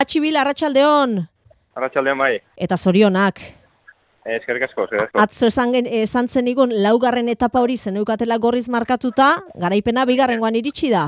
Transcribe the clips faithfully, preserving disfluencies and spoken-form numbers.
Atxibil, arratsaldeon. Arratsaldeon bai. Eta zorionak. Eskerrik asko, eskerrik asko. Atzo esan, esan zen igun, laugarren etapa hori zeneukatela gorriz markatuta, garaipena bigarrengoan iritsi da.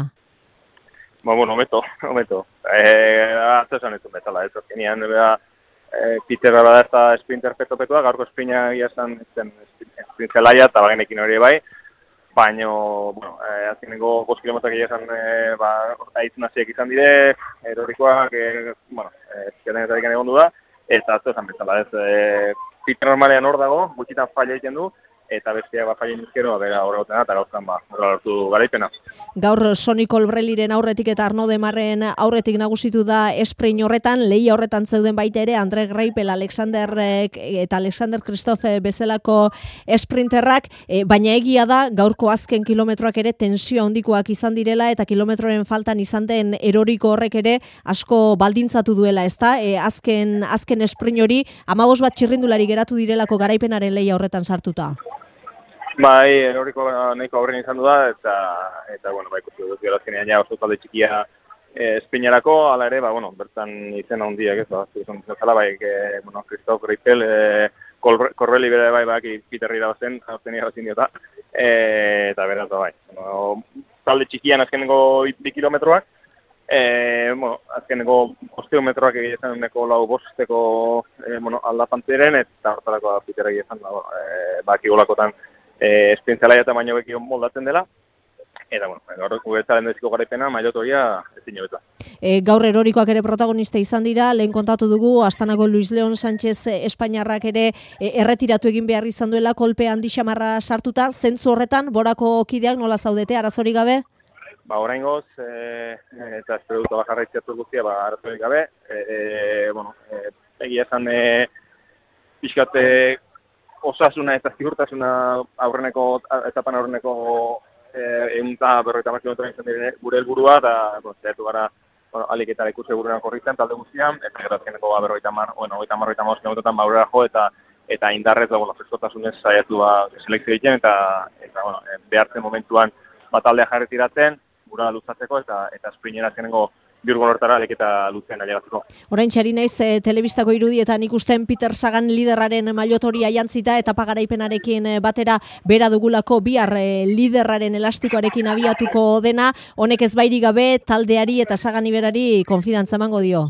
Ba, bueno, ometo, ometo. Eh, atzo esan ez betala, ez azkenean, bera, eh, Peter bada ez da sprinter peto-petoa, gaurko sprina gira esan sprint zelaia eta bagenekin hori bai. Baina, bueno, eh, azkeneko bost kilometrak egia esan, eh, ba, aitzen hasiek izan dire, erorikoak, eh, bueno, ezkerdenetarik eh, egon du da, eta atzo esan bezala, ez, eh, Peter normalean hor dago, gutxitan falla egiten du, eta besteak ba falla indizkero, bera horre gotena, eta gauzkan ba, horre lortu garaipena. Gaur Sonny Colbrelliren aurretik eta Arnaud Demarren aurretik nagusitu da esprein horretan, lehia horretan zeuden baita ere, Andre Greipel, Alexander eta Alexander Christophe bezalako esprinterrak, e, baina egia da, gaurko azken kilometroak ere tensioa handikoak izan direla, eta kilometroren faltan izan den eroriko horrek ere asko baldintzatu duela, ezta? E, azken, azken esprein hori, hamabost bat txirrindulari geratu direlako garaipenaren lehia horretan sartuta. Bai, eroriko nahiko aurren izan du da, eta, eta bueno, bai, ikusi dut gara azkenean ja oso talde txikia e, espinarako, ala ere, ba, bueno, bertan izen handiak ez, ba, izan zela, bai, e, bueno, Christophe Greipel, e, Colbrelli bere bai, bai, Peterri da bazen, azten irabazin diota, e, eta beraz da, bai, bueno, talde txikian azkeneko bi kilometroak, e, bueno, azkeneko bosteometroak egiten uneko lau bosteko, e, bueno, aldapantziren, eta hortarako Peterri izan, ba, e, baki golakotan, Eh, esprintzelaia eta baino beki moldatzen dela, eta, bueno, gaur guretzaren deziko garaipena, mailotoria ezin jobeta. E, gaur erorikoak ere protagonista izan dira, lehen kontatu dugu, Astanako Luis Leon Sánchez Espainiarrak ere e, erretiratu egin behar izan duela, kolpe handi xamarra sartuta, zentzu horretan, borako kideak nola zaudete, arazorik gabe? Ba, oraingoz, e, eta espero dut bajarraitziatu guztia, ba, arazorik gabe, e, e, bueno, e, egia esan, e, pixkate, osasuna eta ziurtasuna aurreneko, etapan aurreneko egun eta berroita mar kilometroa izan dire gure helburua, eta bueno, zehatu gara bueno, alik eta leku segurunan korritzen talde guztian, eta gero azkeneko ba, berroita mar, bueno, berroita mar, berroita mar kilometrotan ba, aurrera jo, eta eta indarrez, ba, bueno, freskotasunez saiatu ba, selekzio egiten, eta, eta bueno, behartzen momentuan ba, taldea jarretiratzen, gura luzatzeko, eta, eta sprinera azkeneko biurgon hortara leketa luzean ailegatzeko. Orain txari naiz, e, telebistako irudietan ikusten Peter Sagan liderraren mailotoria jantzita eta pagaraipenarekin batera bera dugulako bihar e, liderraren elastikoarekin abiatuko dena, honek ez bairi gabe taldeari eta Sagan iberari konfidantza emango dio.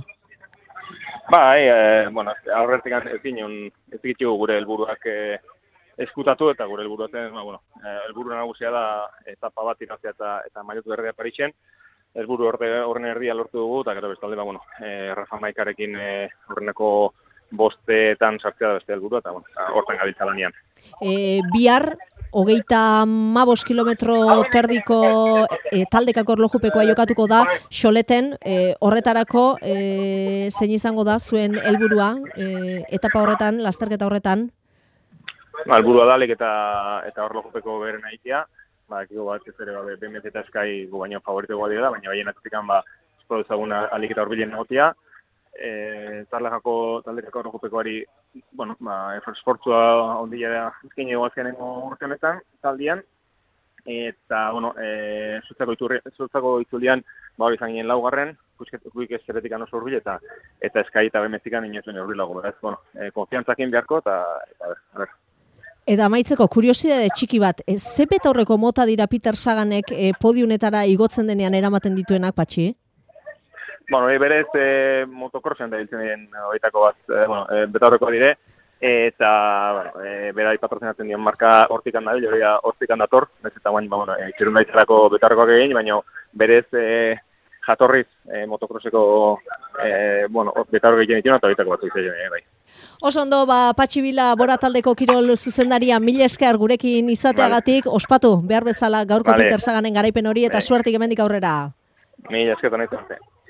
Bai, e, bueno, aurretik ezin ez egitxego gure helburuak e, eskutatu eta gure helburuaten, ba, bueno, e, helburu nagusia da etapa bat irazia eta, eta mailotu berria Parisen. Helburu horren erdia lortu dugu, eta gero bestalde, ba, bueno, e, Rafa Maikarekin e, horreneko bostetan sartzea da beste helburua, eta bueno, hortan gabiltza lanian. E, bihar, hogeita hamabost kilometro terdiko e, taldekako erlojupekoa jokatuko da, Xoleten, e, horretarako e, zein izango da zuen helburua, e, etapa horretan, lasterketa horretan? Ba, helburua da, lek eta, eta erlojupeko beren aitea, ba, ekiko bat ez ere, ba, B M W eta Sky gu baino favorito guadi da, baina baina atzikan, ba, espero ezaguna alik eta horbilen negotia. E, taldekako, taldekako errojupekoari, bueno, ba, esportzua ondila da ezkein egoazkeneko urte honetan, taldian, eta, bueno, e, zutzako itzulian, ba, hori izan ginen laugarren, guik ez zeretikan oso urbil, eta, eta Sky eta B M W-tikan inozen urbilago, beraz, bueno, e, konfiantzakin beharko, eta, eta, a ber, Eta amaitzeko, kuriosidade txiki bat, e, ze betaurreko mota dira Peter Saganek e, podiunetara igotzen denean eramaten dituenak, Patxi? Bueno, e, berez e, motocrossen da biltzen diren horietako bat, e, bueno, e, betaurreko dire, eta, bueno, e, bera patrozinatzen dion marka hortikan da, hori hortikan dator, ez eta bain, ba, bueno, e, txirundaitzarako betaurrekoak egin, baina berez e, jatorriz e, motocrosseko e, bueno, betaurreko egin ditu, eta horietako bat izan e, bai. Oso ondo, ba, Patxi Vila Bora taldeko kirol zuzendaria mila esker gurekin izateagatik, vale. Ospatu, behar bezala gaurko vale. Peter Saganen garaipen hori eta vale. Suertik hemendik aurrera. Mila esker, tonaitu arte.